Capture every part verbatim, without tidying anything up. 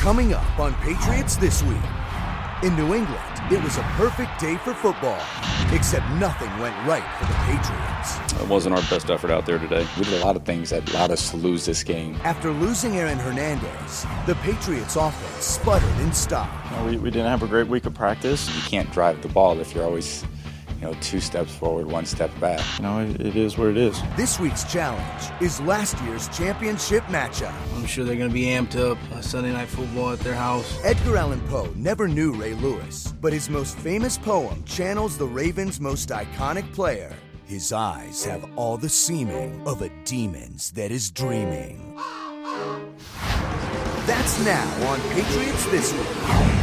Coming up on Patriots This Week. In New England, it was a perfect day for football, except nothing went right for the Patriots. It wasn't our best effort out there today. We did a lot of things that allowed us to lose this game. After losing Aaron Hernandez, the Patriots offense sputtered and stopped. You know, we, we didn't have a great week of practice. You can't drive the ball if you're always, you know, two steps forward, one step back. You know, it, it is what it is. This week's challenge is last year's championship matchup. I'm sure they're going to be amped up. Uh, Sunday Night Football at their house. Edgar Allan Poe never knew Ray Lewis, but his most famous poem channels the Ravens' most iconic player. His eyes have all the seeming of a demon's that is dreaming. That's now on Patriots This Week.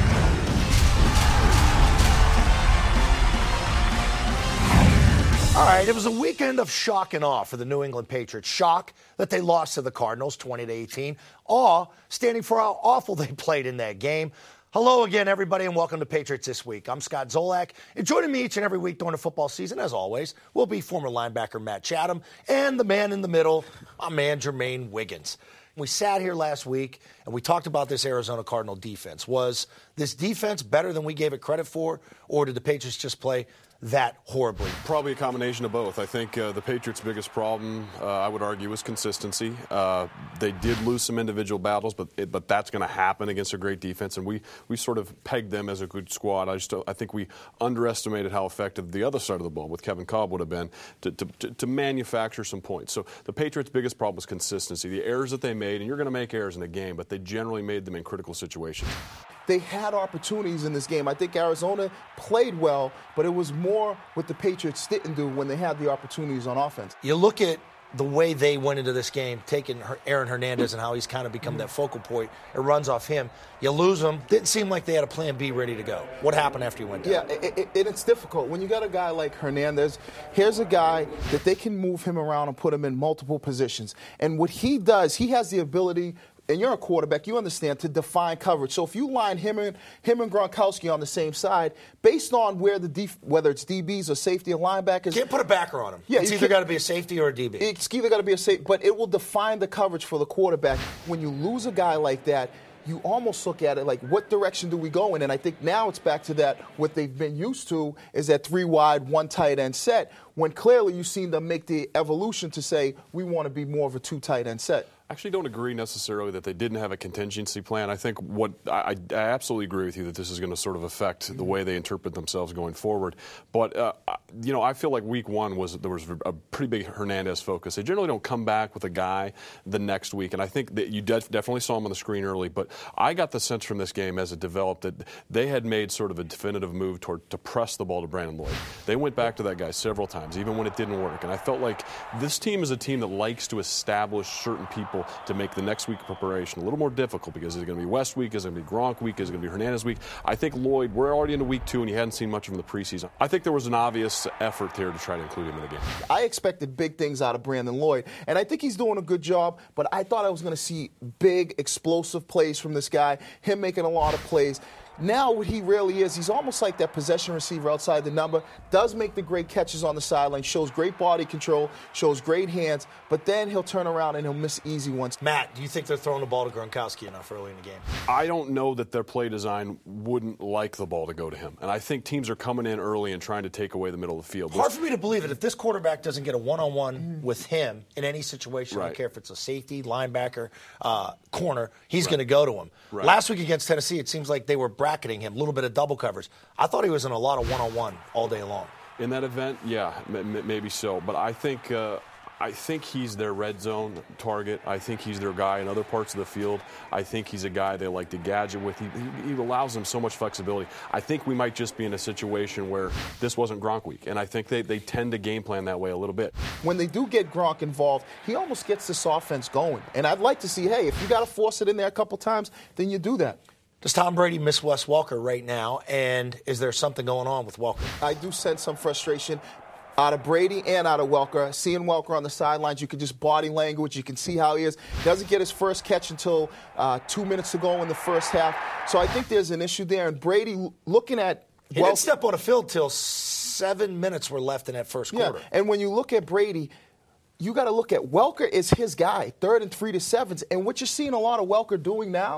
All right, it was a weekend of shock and awe for the New England Patriots. Shock that they lost to the Cardinals twenty to eighteen. Awe standing for how awful they played in that game. Hello again, everybody, and welcome to Patriots This Week. I'm Scott Zolak, and joining me each and every week during the football season, as always, will be former linebacker Matt Chatham and the man in the middle, my man Jermaine Wiggins. We sat here last week, and we talked about this Arizona Cardinal defense. Was this defense better than we gave it credit for, or did the Patriots just play that horribly? Probably a combination of both. I think uh, the Patriots' biggest problem, uh, I would argue, was consistency. Uh, they did lose some individual battles, but it, but that's going to happen against a great defense, and we we sort of pegged them as a good squad. I just I think we underestimated how effective the other side of the ball with Kevin Kolb would have been to, to, to, to manufacture some points. So the Patriots' biggest problem was consistency. The errors that they made, and you're going to make errors in a game, but they generally made them in critical situations. They had opportunities in this game. I think Arizona played well, but it was more what the Patriots didn't do when they had the opportunities on offense. You look at the way they went into this game, taking Aaron Hernandez and how he's kind of become that focal point. It runs off him. You lose him. Didn't seem like they had a plan B ready to go. What happened after you went down? Yeah, it, it, it, it's difficult. When you got a guy like Hernandez, here's a guy that they can move him around and put him in multiple positions. And what he does, he has the ability, and you're a quarterback, you understand, to define coverage. So if you line him and him and Gronkowski on the same side, based on where the def, whether it's D Bs or safety or linebackers, can't put a backer on him. Yeah, it's either got to be a safety or a D B. It's either got to be a safety, but it will define the coverage for the quarterback. When you lose a guy like that, you almost look at it like, what direction do we go in? And I think now it's back to that, what they've been used to is that three wide, one tight end set, when clearly you've seen them make the evolution to say, we want to be more of a two tight end set. I actually don't agree necessarily that they didn't have a contingency plan. I think what I, I absolutely agree with you that this is going to sort of affect the way they interpret themselves going forward. But uh, you know, I feel like week one was there was a pretty big Hernandez focus. They generally don't come back with a guy the next week, and I think that you def- definitely saw him on the screen early. But I got the sense from this game as it developed that they had made sort of a definitive move toward to press the ball to Brandon Lloyd. They went back to that guy several times, even when it didn't work. And I felt like this team is a team that likes to establish certain people to make the next week of preparation a little more difficult, because is it going to be West week, is it going to be Gronk week, is it going to be Hernandez week? I think Lloyd, we're already into week two and you hadn't seen much of him in the preseason. I think there was an obvious effort there to try to include him in the game. I expected big things out of Brandon Lloyd, and I think he's doing a good job, but I thought I was going to see big, explosive plays from this guy, him making a lot of plays. Now what he really is, he's almost like that possession receiver outside the number, does make the great catches on the sideline, shows great body control, shows great hands, but then he'll turn around and he'll miss easy ones. Matt, do you think they're throwing the ball to Gronkowski enough early in the game? I don't know that their play design wouldn't like the ball to go to him. And I think teams are coming in early and trying to take away the middle of the field. Hard for me to believe that if this quarterback doesn't get a one-on-one mm. with him in any situation, right. I don't care if it's a safety, linebacker, uh, corner, he's right. going to go to him. Right. Last week against Tennessee, it seems like they were bracketing him, a little bit of double coverage. I thought he was in a lot of one-on-one all day long. In that event, yeah, m- maybe so. But I think uh, I think he's their red zone target. I think he's their guy in other parts of the field. I think he's a guy they like to gadget with. He, he, he allows them so much flexibility. I think we might just be in a situation where this wasn't Gronk week, and I think they, they tend to game plan that way a little bit. When they do get Gronk involved, he almost gets this offense going. And I'd like to see, hey, if you got to force it in there a couple times, then you do that. Does Tom Brady miss Wes Welker right now, and is there something going on with Welker? I do sense some frustration out of Brady and out of Welker. Seeing Welker on the sidelines, you can just body language. You can see how he is. Doesn't get his first catch until uh, two minutes to go in the first half. So I think there's an issue there. And Brady looking at He Welker, didn't step on the field till seven minutes were left in that first quarter. Yeah, and when you look at Brady, you got to look at Welker is his guy, third and three to sevens. And what you're seeing a lot of Welker doing now,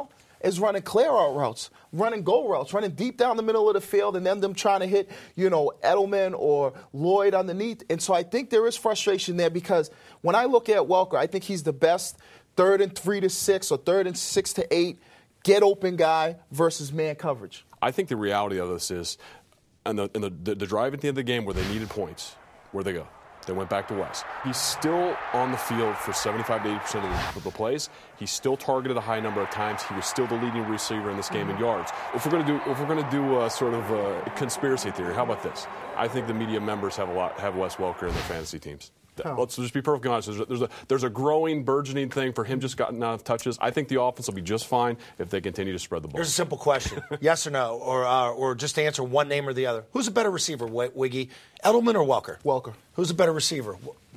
is running clear-out routes, running go routes, running deep down the middle of the field, and then them trying to hit, you know, Edelman or Lloyd underneath. And so I think there is frustration there because when I look at Welker, I think he's the best third and three to six or third and six to eight get open guy versus man coverage. I think the reality of this is, in the, in the, the, the drive at the end of the game where they needed points, where'd they go? They went back to Wes. He's still on the field for seventy-five to eighty percent of the, of the plays. He still targeted a high number of times. He was still the leading receiver in this game in yards. If we're going to do, if we're going to do a sort of a conspiracy theory, how about this? I think the media members have a lot have Wes Welker in their fantasy teams. Oh. Let's just be perfectly honest. There's a, there's a there's a growing, burgeoning thing for him just gotten enough touches. I think the offense will be just fine if they continue to spread the ball. Here's a simple question: yes or no, or uh, or just answer one name or the other. Who's a better receiver, Wiggy, Edelman or Welker? Welker. Who's a better receiver?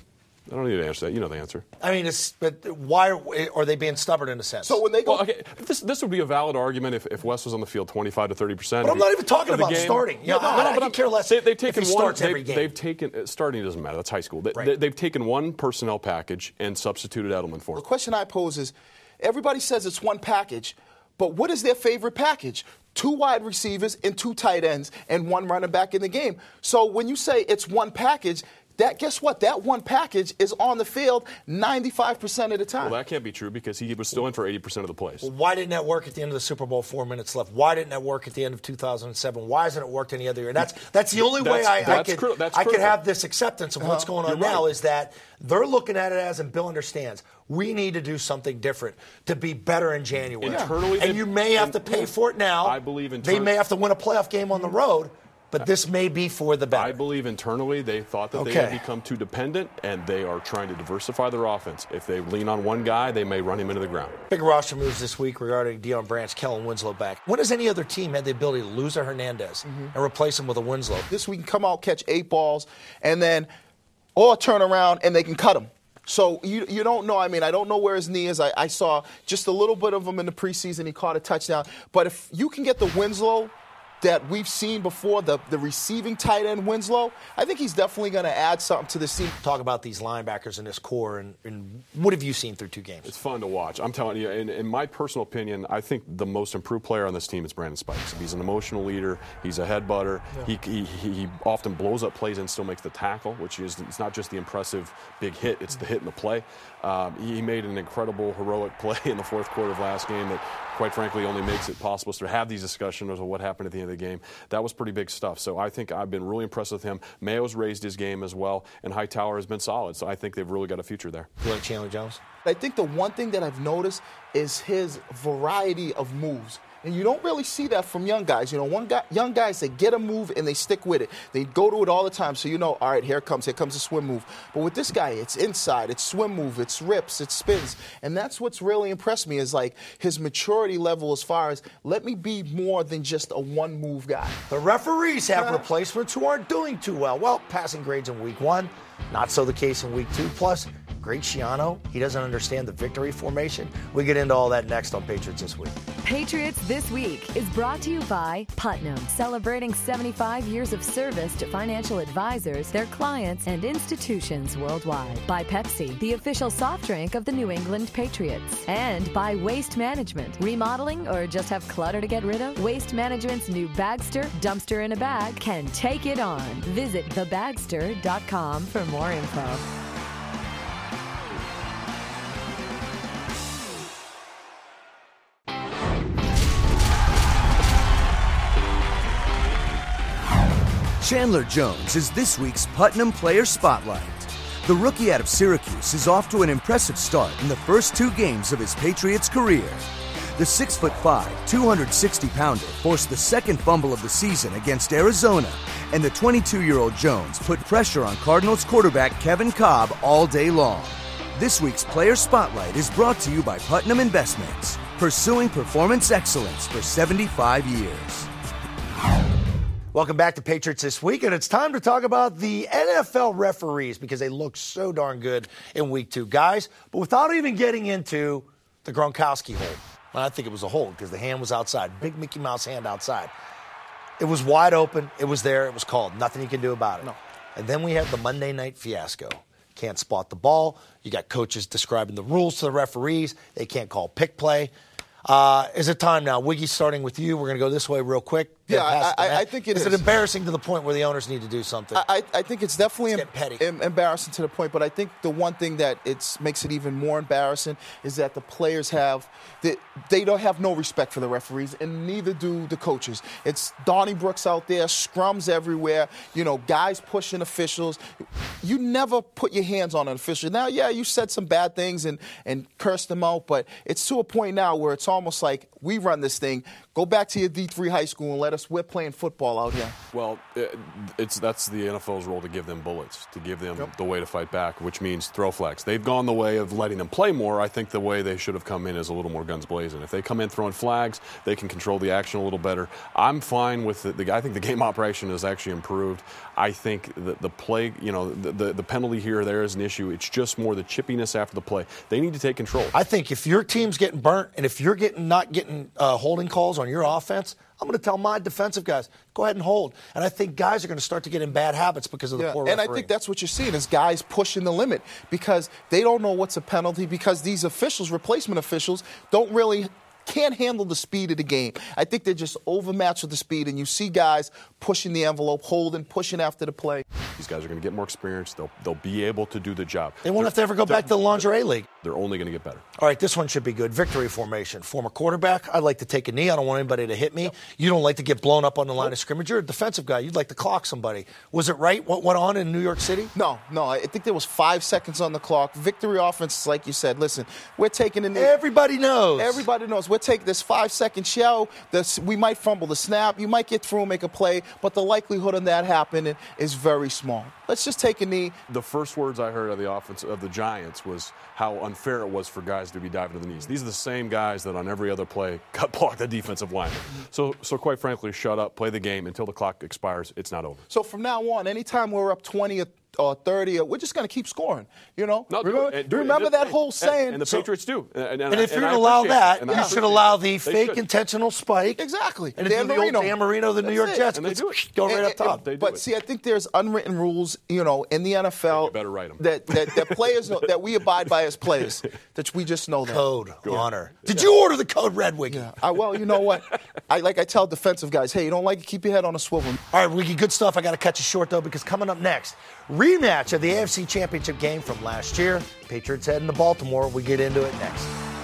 I don't need to answer that. You know the answer. I mean, it's, but why are, are they being stubborn in a sense? So when they go, well, okay, this this would be a valid argument if, if Wes was on the field twenty-five to thirty percent. But I'm not even talking about game. starting. Yeah, no, no, no, no, no, but I I'm, care less. They, they've taken if he one. Starts every they've, game. they've taken starting doesn't matter. That's high school. They, right. they, they've taken one personnel package and substituted Edelman for the him. question I pose is, everybody says it's one package, but what is their favorite package? Two wide receivers and two tight ends and one running back in the game. So when you say it's one package, that guess what? That one package is on the field ninety-five percent of the time. Well, that can't be true because he was still in for eighty percent of the plays. Well, why didn't that work at the end of the Super Bowl? Four minutes left. Why didn't that work at the end of two thousand seven? Why hasn't it worked any other year? That's that's the only That's- way I, I that's could cri- that's I could critical. have this acceptance of what's Uh-huh. going on You're now right. is that they're looking at it as, and Bill understands, we need to do something different to be better in January. Internally, and they- you may have to and- pay for it now. I believe they intern- may have to win a playoff game on the road. But this may be for the better. I believe internally they thought that Okay. they had become too dependent, and they are trying to diversify their offense. If they lean on one guy, they may run him into the ground. Big roster moves this week regarding Deion Branch, Kellen Winslow back. When has any other team had the ability to lose a Hernandez Mm-hmm. and replace him with a Winslow? This week, come out, catch eight balls, and then or turn around and they can cut him. So you you don't know. I mean, I don't know where his knee is. I, I saw just a little bit of him in the preseason. He caught a touchdown. But if you can get the Winslow that we've seen before, the, the receiving tight end Winslow, I think he's definitely going to add something to the team. Talk about these linebackers in this core, and, and what have you seen through two games? It's fun to watch. I'm telling you, in, in my personal opinion, I think the most improved player on this team is Brandon Spikes. He's an emotional leader. He's a head butter. Yeah. He, he he often blows up plays and still makes the tackle, which is it's not just the impressive big hit, it's the hit and the play. Um, he made an incredible, heroic play in the fourth quarter of last game that, quite frankly, only makes it possible to have these discussions of what happened at the end of the game. That was pretty big stuff. So I think I've been really impressed with him. Mayo's raised his game as well, and Hightower has been solid. So I think they've really got a future there. You like Chandler Jones? I think the one thing that I've noticed is his variety of moves. And you don't really see that from young guys. You know, one guy, young guys, they get a move and they stick with it. They go to it all the time. So you know, all right, here it comes. Here comes a swim move. But with this guy, it's inside, it's swim move, it's rips, it's spins. And that's what's really impressed me is like his maturity level as far as let me be more than just a one-move guy. The referees have replacements who aren't doing too well. Well, passing grades in week one, not so the case in week two. Plus, Greg Schiano, he doesn't understand the victory formation. We get into all that next on Patriots This Week. Patriots This Week is brought to you by Putnam, celebrating seventy-five years of service to financial advisors, their clients, and institutions worldwide. By Pepsi, the official soft drink of the New England Patriots. And by Waste Management. Remodeling or just have clutter to get rid of? Waste Management's new Bagster, dumpster in a bag, can take it on. Visit the bagster dot com for more info. Chandler Jones is this week's Putnam Player Spotlight. The rookie out of Syracuse is off to an impressive start in the first two games of his Patriots career. The six foot five, two hundred sixty pounder forced the second fumble of the season against Arizona, and the twenty-two-year-old Jones put pressure on Cardinals quarterback Kevin Kolb all day long. This week's Player Spotlight is brought to you by Putnam Investments, pursuing performance excellence for seventy-five years. Welcome back to Patriots This Week, and it's time to talk about the N F L referees because they look so darn good in week two, guys. But without even getting into the Gronkowski hold, well, I think it was a hold because the hand was outside, big Mickey Mouse hand outside. It was wide open. It was there. It was called. Nothing you can do about it. No. And then we had the Monday night fiasco. Can't spot the ball. You got coaches describing the rules to the referees. They can't call pick play. Uh, is it time now? Wiggy, starting with you. We're going to go this way real quick. Yeah, I, I, I think it is. Is it embarrassing to the point where the owners need to do something? I, I think it's definitely it's em- petty. em- embarrassing to the point, but I think the one thing that it's makes it even more embarrassing is that the players have the, they don't have no respect for the referees, and neither do the coaches. It's Donnie Brooks out there, scrums everywhere, you know, guys pushing officials. You never put your hands on an official. Now, yeah, you said some bad things and, and cursed them out, but it's to a point now where it's almost like we run this thing. Go back to your D three high school and let us, we're playing football out here. Well, it's that's the N F L's role to give them bullets, to give them Yep. the way to fight back, which means throw flags. They've gone the way of letting them play more. I think the way they should have come in is a little more guns blazing. If they come in throwing flags, they can control the action a little better. I'm fine with the, the I think the game operation has actually improved. I think that the play, you know, the, the, the penalty here or there is an issue. It's just more the chippiness after the play. They need to take control. I think if your team's getting burnt and if you're getting not getting uh, holding calls on your offense, I'm going to tell my defensive guys, go ahead and hold. And I think guys are going to start to get in bad habits because of the Yeah, poor and refereeing. I think that's what you're seeing is guys pushing the limit because they don't know what's a penalty because these officials, replacement officials, don't really can't handle the speed of the game. I think they're just overmatched with the speed, and you see guys pushing the envelope, holding, pushing after the play. These guys are going to get more experience. They'll they'll be able to do the job. They won't have to ever go back to the lingerie league. They're only going to get better. All right, this one should be good. Victory formation. Former quarterback. I'd like to take a knee. I don't want anybody to hit me. You don't like to get blown up on the line of scrimmage. You're a defensive guy. You'd like to clock somebody. Was it right what went on in New York City? No, no. I think there was five seconds on the clock. Victory offense, like you said. Listen, we're taking in the Everybody knows. Everybody knows. We're taking this five-second shell. This, we might fumble the snap. You might get through and make a play, but the likelihood of that happening is very small. Let's just take a knee. The first words I heard of the offense of the Giants was how unfair it was for guys to be diving to the knees. These are the same guys that on every other play cut block the defensive lineman. So, so quite frankly, shut up, play the game until the clock expires. It's not over. So from now on, anytime we're up twenty or or thirty, we're just going to keep scoring. You know, No, do remember, it. And do do you it. remember And that just- whole and- saying? And the So- Patriots do. And, and, And if I- you're and I going to allow appreciate it. that, And I you should appreciate allow it. the They fake should. intentional spike. Exactly. And if Dan you're the old Marino. Dan Marino, the New That's York it. Jets, And they could do it. go right And- up and- top. They do but it. see, I think there's unwritten rules, you know, in the N F L You better write 'em. that that, that players know, that we abide by as players. That we just know that. Code, honor. Did you order the code Red Wiggy? Yeah. I, well, you know what? I like I tell defensive guys, hey, you don't like it, keep your head on a swivel. All right, Wiggy, good stuff. I got to cut you short, though, because coming up next, rematch of the A F C Championship game from last year. Patriots heading to Baltimore. We get into it next.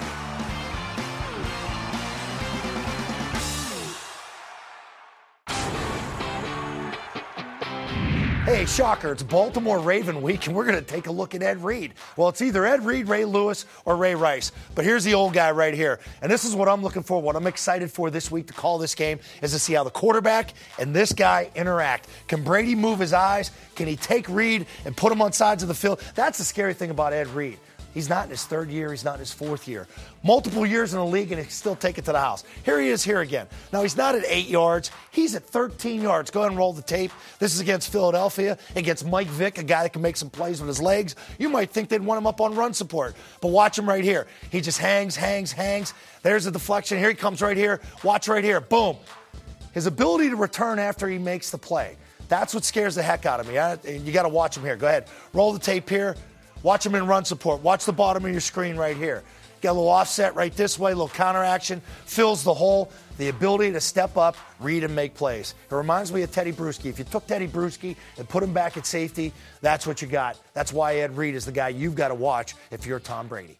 Hey, shocker, it's Baltimore Raven week, and we're going to take a look at Ed Reed. Well, it's either Ed Reed, Ray Lewis, or Ray Rice. But here's the old guy right here. And this is what I'm looking for, what I'm excited for this week to call this game, is to see how the quarterback and this guy interact. Can Brady move his eyes? Can he take Reed and put him on sides of the field? That's the scary thing about Ed Reed. He's not in his third year. He's not in his fourth year. Multiple years in the league, and he can still take it to the house. Here he is here again. Now, he's not at eight yards. He's at thirteen yards. Go ahead and roll the tape. This is against Philadelphia, against Mike Vick, a guy that can make some plays with his legs. You might think they'd want him up on run support, but watch him right here. He just hangs, hangs, hangs. There's a deflection. Here he comes right here. Watch right here. Boom. His ability to return after he makes the play. That's what scares the heck out of me. I, you got to watch him here. Go ahead. Roll the tape here. Watch him in run support. Watch the bottom of your screen right here. Get a little offset right this way, a little counter action, fills the hole, the ability to step up, read, and make plays. It reminds me of Teddy Bruschi. If you took Teddy Bruschi and put him back at safety, that's what you got. That's why Ed Reed is the guy you've got to watch if you're Tom Brady.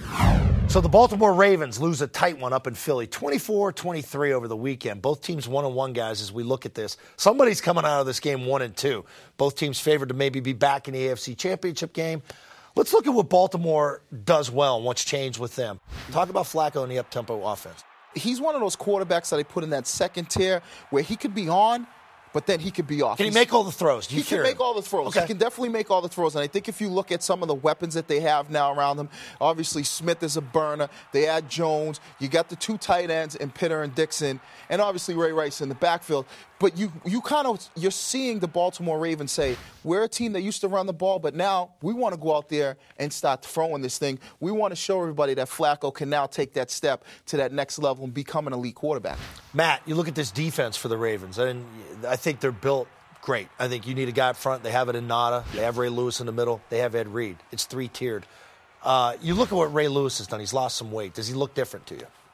So the Baltimore Ravens lose a tight one up in Philly, twenty-four twenty-three over the weekend. Both teams one and one, guys, as we look at this. Somebody's coming out of this game one and two. Both teams favored to maybe be back in the A F C Championship game. Let's look at what Baltimore does well and what's changed with them. Talk about Flacco and the up-tempo offense. He's one of those quarterbacks that they put in that second tier where he could be on, but then he could be off. Can he He's, make all the throws? Do you he can fear make him? all the throws. Okay. He can definitely make all the throws. And I think if you look at some of the weapons that they have now around them, obviously Smith is a burner. They add Jones. You got the two tight ends in Pitter and Dixon, and obviously Ray Rice in the backfield. But you you kind of you're seeing the Baltimore Ravens say, we're a team that used to run the ball, but now we want to go out there and start throwing this thing. We want to show everybody that Flacco can now take that step to that next level and become an elite quarterback. Matt, you look at this defense for the Ravens, and I think they're built great. I think you need a guy up front. They have it in Nada. They have Ray Lewis in the middle. They have Ed Reed. It's three-tiered. Uh, you look at what Ray Lewis has done. He's lost some weight. Does he look different to you?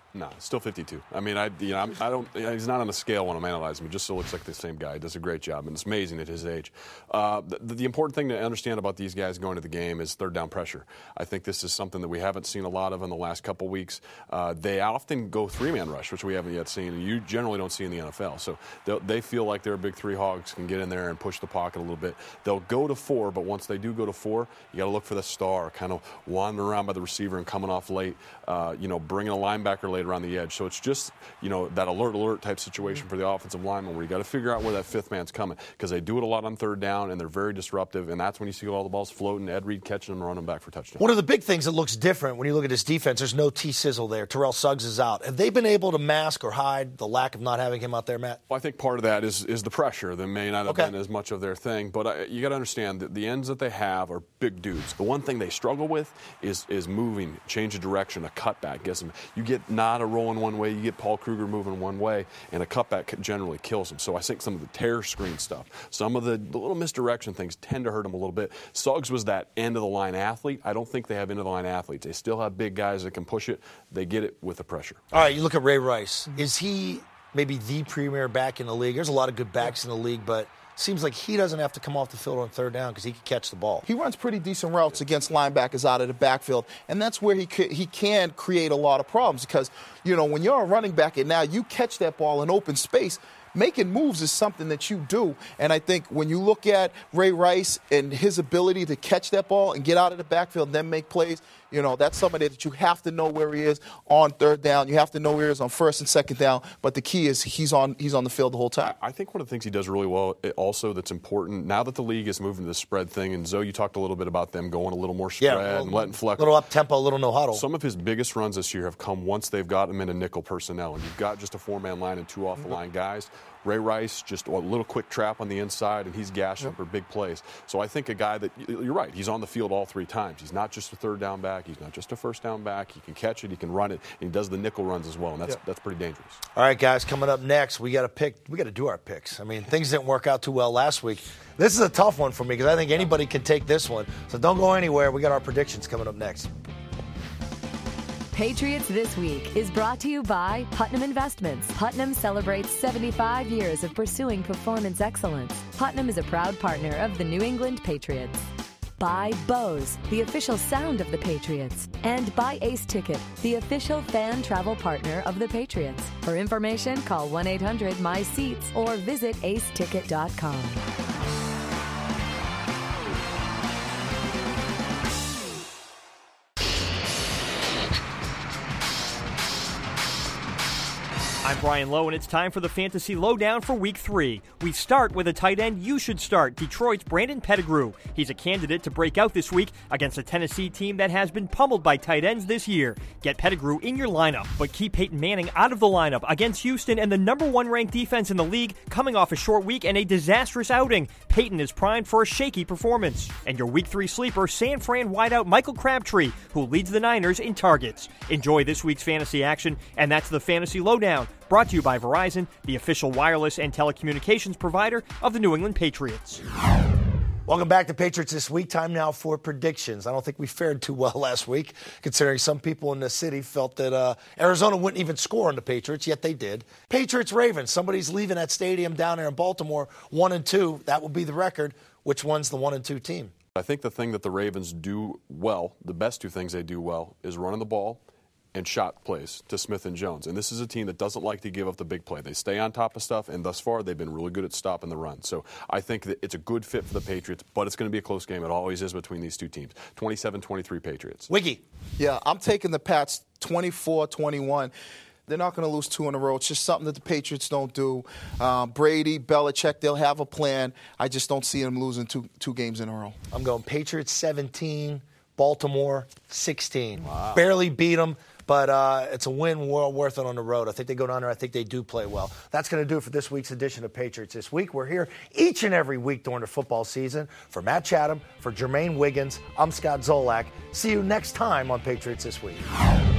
No, still fifty-two. I mean, I, you know, I'm, I don't. He's not on a scale when I'm analyzing him. He just still looks like the same guy. He does a great job, and it's amazing at his age. Uh, the, the important thing to understand about these guys going to the game is third down pressure. I think this is something that we haven't seen a lot of in the last couple weeks. Uh, they often go three-man rush, which we haven't yet seen, and you generally don't see in the N F L. So they feel like they're big three hogs, can get in there and push the pocket a little bit. They'll go to four, but once they do go to four, you got to look for the star, kind of wandering around by the receiver and coming off late. Uh, you know, bringing a linebacker late around the edge. So it's just, you know, that alert, alert type situation for the offensive lineman where you got to figure out where that fifth man's coming because they do it a lot on third down and they're very disruptive, and that's when you see all the balls floating, Ed Reed catching them and running back for touchdown. One of the big things that looks different when you look at this defense, there's no T-Sizzle there. Terrell Suggs is out. Have they been able to mask or hide the lack of not having him out there, Matt? Well, I think part of that is is the pressure. That may not have okay. been as much of their thing, but I, you got to understand that the ends that they have are big dudes. The one thing they struggle with is is moving, change of direction, a cutback. Gets them. You get Nada rolling one way, you get Paul Kruger moving one way, and a cutback generally kills them. So I think some of the tear screen stuff, some of the, the little misdirection things tend to hurt them a little bit. Suggs was that end-of-the-line athlete. I don't think they have end-of-the-line athletes. They still have big guys that can push it. They get it with the pressure. All right, you look at Ray Rice. Is he maybe the premier back in the league? There's a lot of good backs in the league, but seems like he doesn't have to come off the field on third down because he can catch the ball. He runs pretty decent routes against linebackers out of the backfield, and that's where he can, he can create a lot of problems because, you know, when you're a running back and now you catch that ball in open space, making moves is something that you do. And I think when you look at Ray Rice and his ability to catch that ball and get out of the backfield and then make plays, you know, that's somebody that you have to know where he is on third down. You have to know where he is on first and second down. But the key is he's on he's on the field the whole time. I think one of the things he does really well also that's important, now that the league is moving to the spread thing, and Zoe, you talked a little bit about them going a little more spread yeah, little, and letting Fleck. A little up-tempo, a little no-huddle. Some of his biggest runs this year have come once they've got him in a nickel personnel, and you've got just a four-man line and two off-the-line guys. Ray Rice, just a little quick trap on the inside, and he's gashing for big plays. So I think a guy that, you're right, he's on the field all three times. He's not just a third down back. He's not just a first down back. He can catch it. He can run it. And he does the nickel runs as well, and that's yeah. that's pretty dangerous. All right, guys, coming up next, we got to pick. We got to do our picks. I mean, things didn't work out too well last week. This is a tough one for me because I think anybody can take this one. So don't go anywhere. We got our predictions coming up next. Patriots This Week is brought to you by Putnam Investments. Putnam celebrates seventy-five years of pursuing performance excellence. Putnam is a proud partner of the New England Patriots. By Bose, the official sound of the Patriots. And by Ace Ticket, the official fan travel partner of the Patriots. For information, call one eight hundred M Y SEATS or visit ace ticket dot com. I'm Brian Lowe, and it's time for the Fantasy Lowdown for Week three. We start with a tight end you should start, Detroit's Brandon Pettigrew. He's a candidate to break out this week against a Tennessee team that has been pummeled by tight ends this year. Get Pettigrew in your lineup, but keep Peyton Manning out of the lineup against Houston and the number one ranked defense in the league, coming off a short week and a disastrous outing. Peyton is primed for a shaky performance. And your Week three sleeper, San Fran wideout Michael Crabtree, who leads the Niners in targets. Enjoy this week's fantasy action, and that's the Fantasy Lowdown. Brought to you by Verizon, the official wireless and telecommunications provider of the New England Patriots. Welcome back to Patriots This Week. Time now for predictions. I don't think we fared too well last week, considering some people in the city felt that uh, Arizona wouldn't even score on the Patriots, yet they did. Patriots-Ravens. Somebody's leaving that stadium down there in Baltimore, one and two. That will be the record. Which one's the one and two team? I think the thing that the Ravens do well, the best two things they do well, is running the ball and shot plays to Smith and Jones. And this is a team that doesn't like to give up the big play. They stay on top of stuff, and thus far they've been really good at stopping the run. So I think that it's a good fit for the Patriots, but it's going to be a close game. It always is between these two teams. twenty-seven twenty-three Patriots. Wiggy. Yeah, I'm taking the Pats twenty-four twenty-one. They're not going to lose two in a row. It's just something that the Patriots don't do. Um, Brady, Belichick, they'll have a plan. I just don't see them losing two two games in a row. I'm going Patriots seventeen, Baltimore sixteen. Wow. Barely beat them. But uh, it's a win well worth it on the road. I think they go down there. I think they do play well. That's going to do it for this week's edition of Patriots This Week. We're here each and every week during the football season. For Matt Chatham, for Jermaine Wiggins, I'm Scott Zolak. See you next time on Patriots This Week.